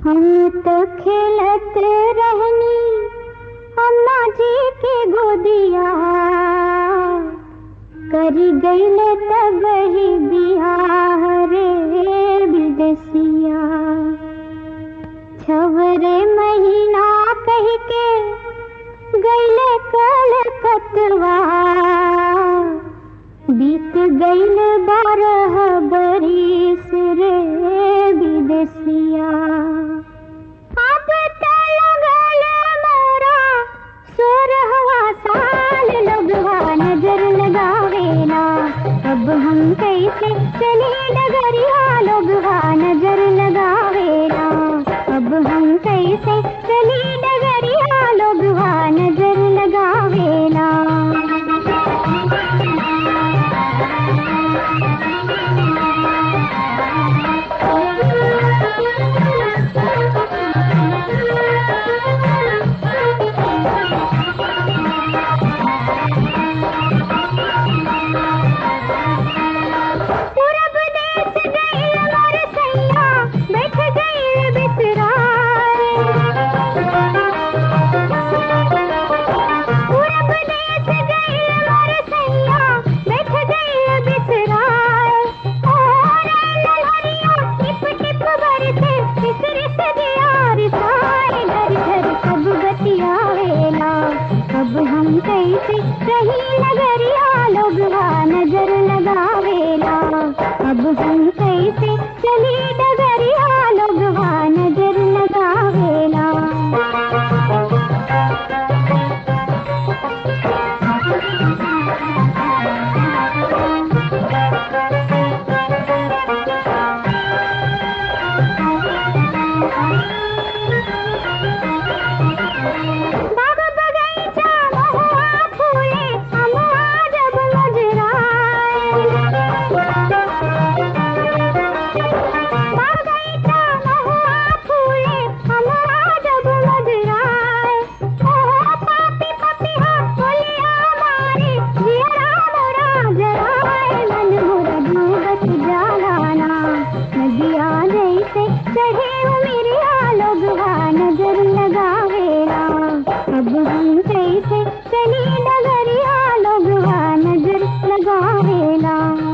हम तो खेलत रहनी अम्मा जी के गोदिया, करी गईले तब ही बियाह रे विदेसिया। छवरे महीना कह के गईले कलकतवा, बीत गईल 12 बरिस रे विदेसिया। अब तो लगल मोरा 16वां साल, लोगवा नजर लगावेला, अब हम कैसे चले डगरिया, लोगवा नजर लगावेला, अब हम कैसे चले डगरिया, लोगवा नजर लगावेला। अब हम कैसे रही नगरिया, लोगवा नजर लगावेला, अब हम कैसे चली डगरिया, लोगवा नजर लगावेला। अब हम कैसे चली डगरिया, लोगवा नजर लगावेला।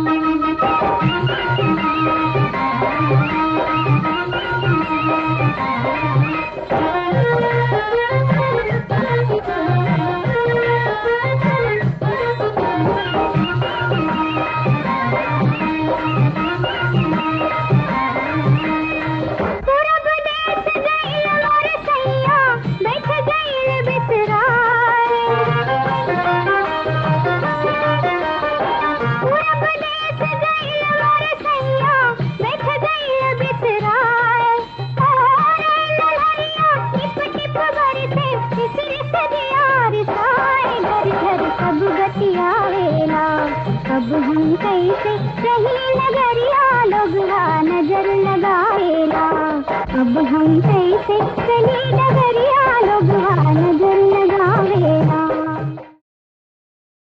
अब हम कैसे रही नगरिया, लोगवा नजर लगावेला, अब हम कैसे चली नगरिया, लोगवा